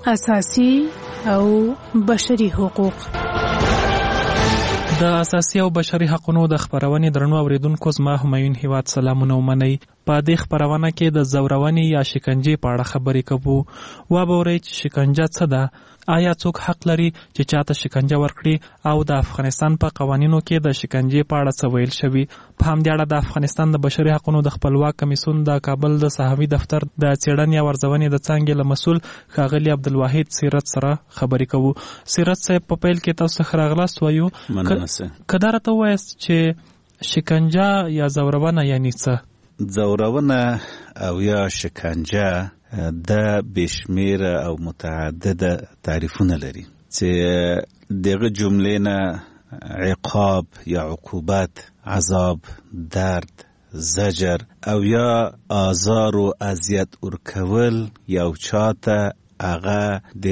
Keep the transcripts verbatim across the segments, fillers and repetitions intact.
اساسي او بشري حقوق. د اساسي او بشري حقوقو د خبرونې درنو اوریدونکو زما همایون هیواد سلامونه ومنئ. په دې خبرونه کې د زورونې یا شکنجې په اړه خبرې کوو. وبورئ چې شکنجه څه ده، آیا څوک حق لري چې چاته شکنجه ورکړي، او د افغانستان په قوانینو کې د شکنجې په اړه څه ویل شوي. په همدې اړه د افغانستان د بشري حقوقو د خپلواک کمیسیون د کابل د صحافي دفتر د څېړنې او ارزونې د څانګې له مسؤل ښاغلي عبدالواحد سیرت سره خبرې کوو. سیرت صاحب، په پیل کې تاسو ښه راغلاست وایو. که دا راته ووایاست چې شکنجه یا زورونه یعنې څه؟ زورونه او یا شکنجه د بشمیره او متعدده تعریفونه لري چې دغه جملې نه عقاب یا عقوبت، عذاب، درد، زجر او یا آزار و اذیت ورکول یو چاته هغه د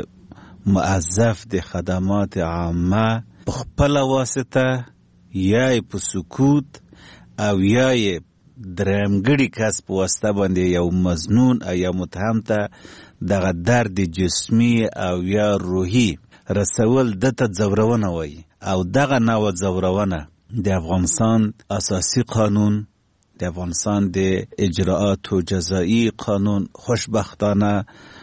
موظف د خدمات عامه په خپل واسطه یا په سکوت او یا درمګړي کس په واسطه باندې یو مظنون او یا متهم ته دغه درد جسمی او یا روحي رسول دته زورونه وایي. او دغه نوع زورونه د افغانستان اساسي قانون، د افغانستان د اجراءات و جزایی قانون خوشبختانه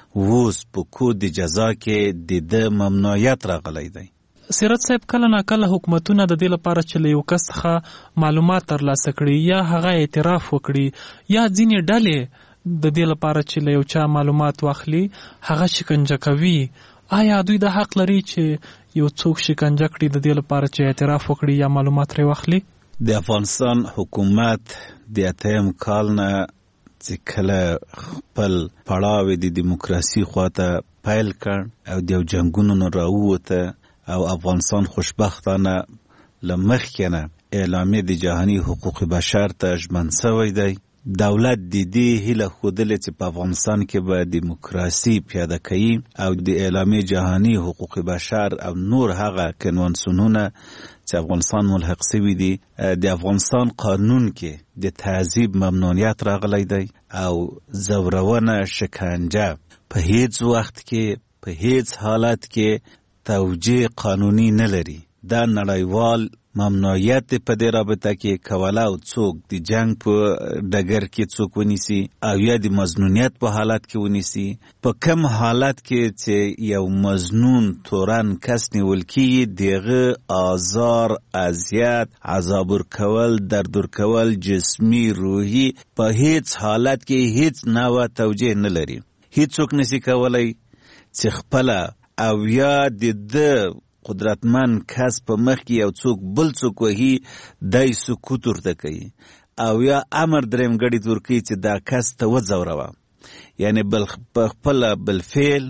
ووس په کود جزا کې د د ممنوعیت راغلی دی. سیرت صاحب، کله نا کله حکومتونه د دې لپاره چې له یو کس څخه معلومات ترلاسه کړي یا هغه اعتراف وکړي یا ځینې ډلې د دې لپاره چې له یو چا معلومات واخلي هغه شکنجه کوي. آیا دوی د حق لري چې یو څوک شکنجه کړي د دې لپاره چې اعتراف وکړي یا معلومات لري واخلي؟ د افغانستان حکومت د اتم کال نه چې کله خپل پړاو د دیموکراسي خواته پیل کړ او د جنگونو نه راووته او افغانستان خوشبختانه لمخکې نه اعلامیه د جهانی حقوق بشر ته ژمن شوی دی. دولت د دې هیله ښودلې چې په افغانستان کې به دیموکراسي پیاده کوي او د اعلامیه جهانی حقوق بشر او نور هغه کنوانسیونونه چې افغانستان ملحق شوي دي د افغانستان قانون کې د تعذیب ممنوعیت راغلی دی او زورونه، شکنجه په هیڅ وخت کې په هیڅ حالت کې توجیه قانوني نه لري. دا نړیوال ممنوعیت په دې رابطه کې کوله او څوک د جنگ په ډګر کې څوک ونیسي او یا د مظنونیت په حالت کې ونیسي، په کم حالت کې چې یو مظنون تورن کس نیول کېږي دغه آزار، اذیت، عذاب ورکول، درد ورکول جسمي، روحي په هیڅ حالت کې هیڅ نوع توجیه نه لري. هیڅوک نشي کولی چې خپله او یا د ده قدرتمن کس په مخ کې یو څوک بل څوک وهي دای سکوت ورته کوي او یا امر درېمګړي ته ورکوي چې دا کس ته وځوروه، یعنی بل خپله بالفعل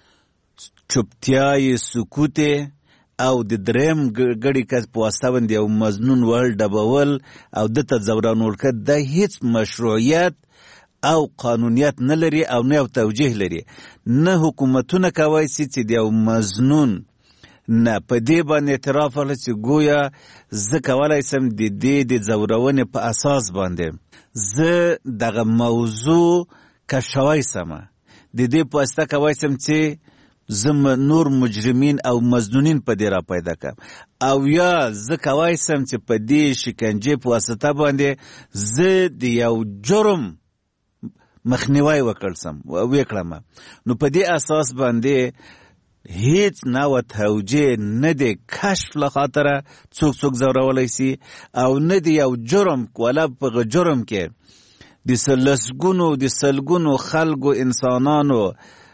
چوپتیای سکوت او د درېم ګړي کس په واسطه باندې یو مظنون وهل، ډبول او ده ته ځوران ورکړه دا هیڅ مشروعیت او قانونیت نه لري او نه یو توجیه لري. نه حکومتونه کولی شي چې د یو مظنون نه په دې باندې اعتراف وکړي چې گویا زه کولی شم د دې د ځورونې په اساس باندې زه دغه موضوع کشوی شم، د دې په واسطه کولی شم چې زه نور مجرمین او مظنونین په دې را پیدا کړم، او یا زه کولی شم چې په دې شکنجې په واسطه باندې زه د یو جرم مخنیوی وکړم وکړم. نو په دې اساس باندې هیڅ نوع توجیه نه د کشف له خاطره څوک څوک ځورولی شي او نه د یو جرم ولا په جرم کې د لسګونو د سلګونو خلکو انسانانو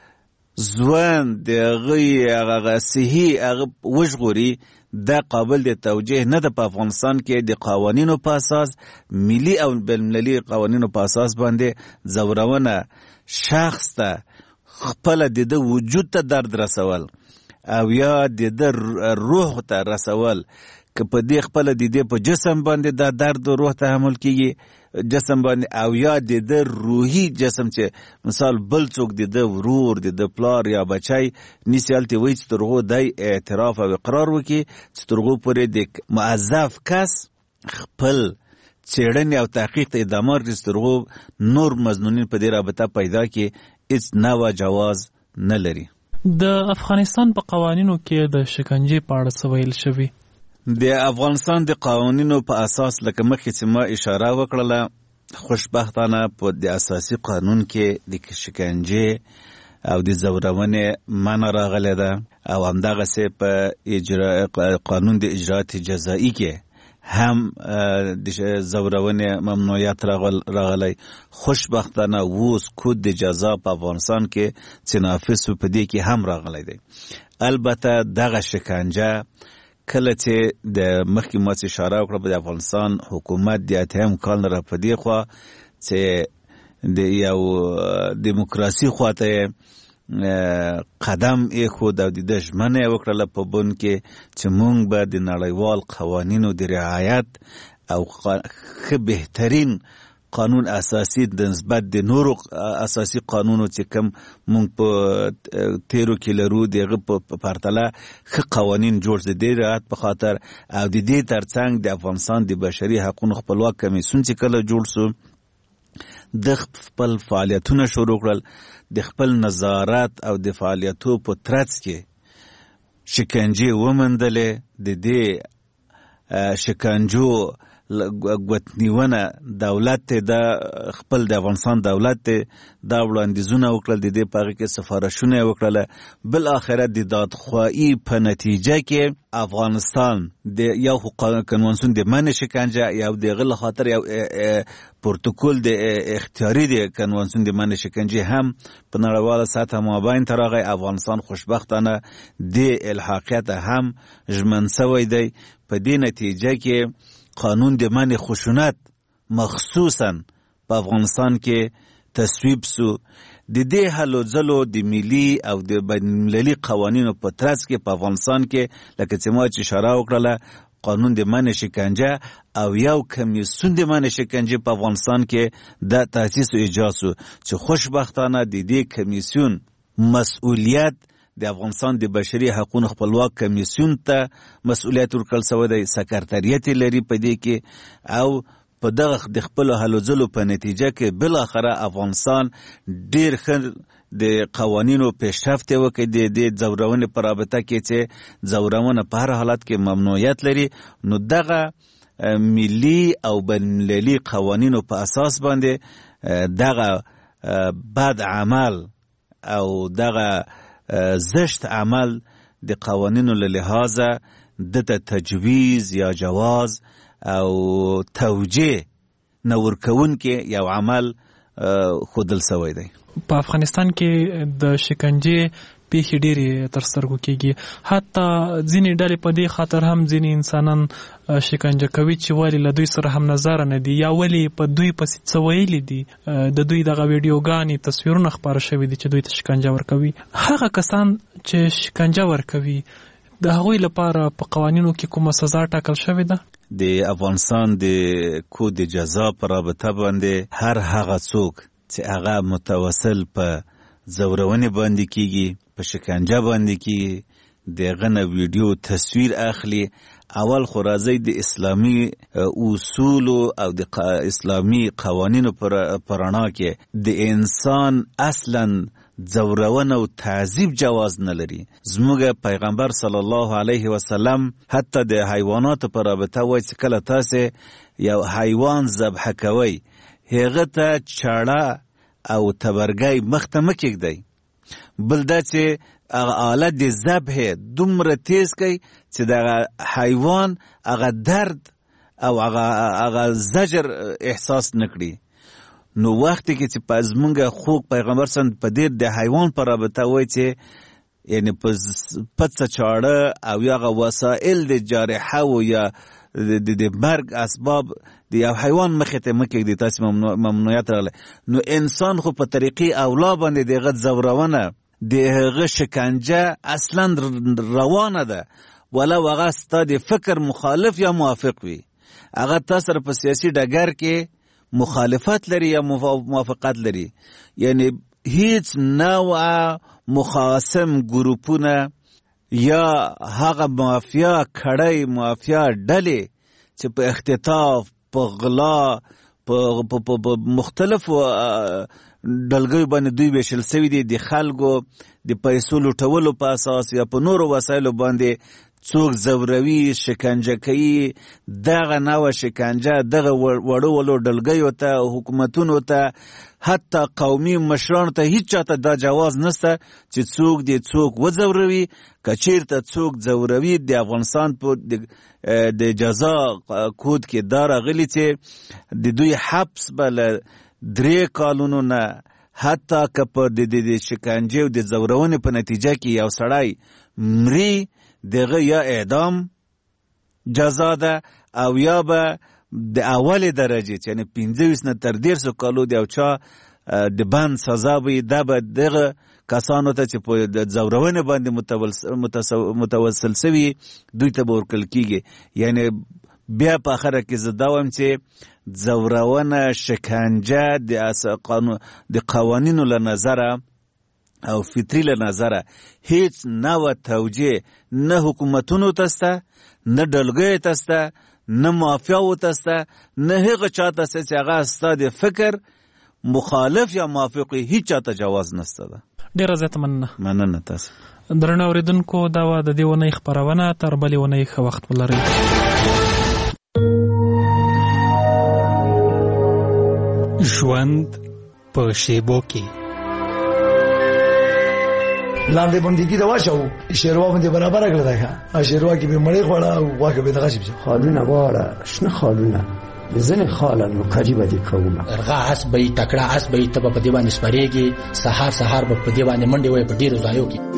ژوند د هغوی هغه صحي هغه وژغوري. دا قابل د توجیه نه ده. په افغانستان کې د قوانینو په اساس، ملي او بین‌المللي قوانینو په اساس باندې زورونه شخص ته خپل د ده وجود ته درد رسول او یا د ده روح ته رسول، که په دې خپل د دې په جسم باندې دا درد روح تحمل کیږي جسم باندې، او یا د ده روحي جسم چې مثال بل څوک د ده ورور، د ده پلار یا بچی نیسي هلته وایي چې تر هغو دی اعتراف او اقرار وکړي چې تر هغو پورې د موظف کس خپل څېړنې او تحقیق ته ادامه ورکړي، تر هغو نور مظنونین په دې رابطه پیدا کړي هېڅ نوع جواز نه لري. د افغانستان په قوانینو کې د شکنجې په اړه څه ویل شوي؟ د افغانستان د قوانینو په اساس لکه مخکې چې ما اشاره وکړله، خوشبختانه په د اساسي قانون کې د شکنجې او د زورونې منع راغلی ده، او همدغسې په اجرا قانون د اجرات جزایی کې هم د زورونې ممنوعیت راغلی. خوشبختانه اوس کود د جزا په افغانستان کې چې نافذ و په دې کې هم راغلی دی. البته دغه شکنجه کله چې د مخکې ما چې اشاره وکړه د افغانستان حکومت د اتهم کال نه را په دې خوا چې د یو دیموکراسي خواته قدم ایښود او د ده ژمنه یې وکړله په بن کې چې موږ به د نړیوال قوانینو د رعایت او ښه بهترین قانون اساسی د نسبت د نورو اساسی قانونو چې کوم موږ په تیرو کې لرو دغه په پرتله ښه قوانین جوړ د دې رعایت په خاطر او د دې ترڅنګ د افغانستان د بشري حقوقو خپلواک کمیسیون چې کله جوړ سو د خپل فعالیتونه شروع کړل، د خپل نظارت او د فعالیتو په ترڅ کې شکنجې ومندلې. د دې شکنجو ګوتنیونه دولت ته د خپل د افغانستان دولت ته دا وړاندیزونه وکړل، د دې په هغه کې سفارشونه یې وکړله. بالاخره د دادخواهي په نتیجه کې افغانستان د یو کنوانسیون د منع شکنجه یو د هغه له خاطر یو پروتوکول د اختیاري د کنوانسیون د منع شکنجې هم په نړیواله سطح مابین ته راغی. افغانستان خوشبختانه د الحاقیت هم ژمن سوی دی. په دې نتیجه کې قانون د منع خشونت مخصوصا په افغانستان کې تصویب سو. د دې هلو ځلو د ملي او د بین المللي قوانینو په ترڅ کې په افغانستان کې لکه چې ما چې اشاره وکړله قانون د منع شکنجه او یو کمیسیون د منع شکنجه په افغانستان کې د تاسیس او ایجاد سو چې خوشبختانه د دې کمیسیون مسؤلیت د افغانستان د بشري حقوقو خپلواک کمیسیون ته مسؤلیت ورکړل شوی دی. سکرټریت لري په دې کې او په دغه د خپل هلو ځلو په نتیجه کې بالاخره افغانستان ډیر ښه د قوانینو پیشرفت وکړي. د دې زورونې په رابطه کې چې زورونه په هر حالت کې ممنوعیت لري، نو دغه ملي او بین‌المللي قوانینو په اساس باندې دغه بد عمل او دغه زشت عمل د قوانینو له لحاظه دته تجویز یا جواز او توجیه نه ورکوونکی یو عمل ښودل سوی دی. په افغانستان کې د شکنجې پیښې ډېرې تر سترګو کېږي. حتی ځینې ډلې په دې خاطر هم ځینې انسانان شکنجه کوي چې ولې له دوی سره هم نظاره نه دي یا ولې په دوی پسې څه ویلي دي. د دوی دغه ویډیوګانې تصویرونه خپاره شوي دي چې دوی ته شکنجه ورکوي. هغه کسان چې شکنجه ورکوي د هغوی لپاره په قوانینو کې کومه سزا ټاکل شوې ده؟ د افغانستان د کود د جزا په رابطه باندې هر هغه څوک چې هغه متوسل په زورونې باندې کیږي، په شکنجه باندې کیږي، دغه نه ویډیو تصویر اخلي، اول خو راځي د اسلامي اصول او د اسلامي قوانینو پر رڼا کې د انسان اصلا زورونه او تعذیب جواز نه لري. زموږ پیغمبر صلی الله علیه وسلم حتی د حیواناتو پر رابطه وایي چې کله تاسو یو حیوان ذبح کوئ هغه ته چاړه او تبرګی مخته مه کېږدئ، بل دا چې هغه آله د ذبح دومره تیز کوي چې دغه حیوان هغه درد او هغه زجر احساس نکړي. نو وختی کې چې په زمونږ خوږ پیغمبر صلی په دې د حیوان پر رابطه وایي چې یعنی په پڅه چاړه او یا هغه وسایل د جارحه و یا د مرګ اسباب د یو حیوان مخې ته مه کېږدي، تاسې ممنوعیت راغلی. نو انسان خو په طریقې اولا باندې د هغه زورونه د هغه شکنجه اصلا روانه ده، ولو هغه ستا د فکر مخالف یا موافق وي. هغه تا سره په سیاسي ډګر کې مخالفت لري یا موافقت لري، یعنی هیڅ نوع مخاصم ګروپونه یا هغه مافیا کړی مافیا ډلې چې په اختطاف، په غلا، په مختلفو ډلګیو باندې دوی ویشل سوي دي، د خلکو د پیسو لوټولو په اساس یا په نورو وسایلو باندې څوک زوروي، شکنجه کوي. دغه نوع شکنجه دغه وړو وړو ډلګیو ته، حکومتونو ته، حتی قومي مشرانو ته هیڅ چاته دا جواز نشته چې څوک دې څوک وزوروي. که چیرته څوک زوروي، د افغانستان په د جزا کود کې دا راغلي چې د دوی حبس به له درې کالونو نه حتی که په د شکنجې او د زورونې په نتیجه کې یو سړی مري، دغه یا اعدام جزا ده او یا به د اول درجه یعنی پنځه ویشت نه تر دیرشو کالو د یو چا د بند سزا وي. دا به دغه کسانو ته چې په د زورونې باندې متوسل سوي دوی ته به ورکړل کیږي. یعنی بیا په اخره کې زه دا وایم چې زورونه، شکنجه د قوانینو له نظره او فطري له نظره هیڅ نوع توجیه نه حکومتونو ته سته، نه ډلګیو ته سته، نه مافیاو ته سته، نه هغه چا ته سته چې هغه ستا د فکر مخالف یا موافق وي، هیڅ چا ته جواز نشته ده. ډېره زیاته مننه. مننه تاسو. درنو اورېدونکو، دا وه د دې اونۍ خپرونه. تر بلې اونۍ ښه وخت ولرئ. ژوند په شیبو کې لاندې بندګي دا واچو شیروا باندې برابر کړل دا شیروا کې به مړې خوړه او واکه به دغه شي خالونه واړه شنه خالونه ځنه خاله نو کړي باندې کومه ارغا اس به تکړه اس به ته په دی باندې سپریږي، سحر سحر په دی باندې منډي وای په ډیرو ځایو کې.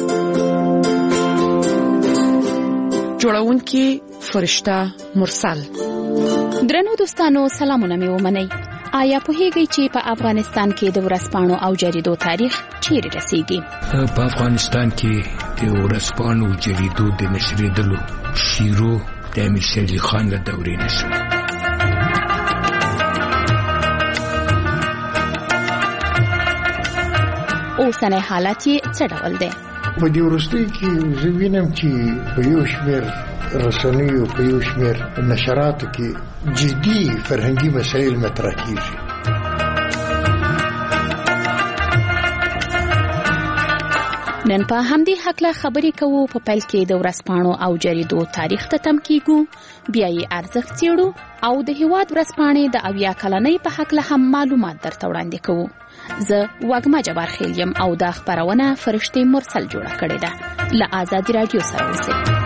جوړونکي فرشته مرسل. درنو دوستانو، سلامونه مې ومنئ. آیا پوهیږئ چې په افغانستان کې د ورځپاڼو او جریدو تاریخ چیرې رسیږي؟ په افغانستان کې د ورځپاڼو او جریدو د نشریدلو شیرو د امیر شیر علي خان له دورې نشو. اوسنی حالت یې څه ډول دی؟ په دې وروستیو کې زه وینم چې په یو شمېر رسنیو، په یو شمېر نشراتو کې جدي فرهنګي مسایل مطرح کیږي. نن په همدې هکله خبرې کوو. په پیل کې د ورځپاڼو او جریدو تاریخ ته تم کیږو، بیا یې ارزښت څیړو او د هیواد ورځپاڼې د اویا کلنۍ په هکله هم معلومات درته وړاندې کوو. زه وږمه جبار خیل یم او دا خپرونه فرشتې مرسل جوړه کړې ده. له آزادي راډیو سره اوسئ.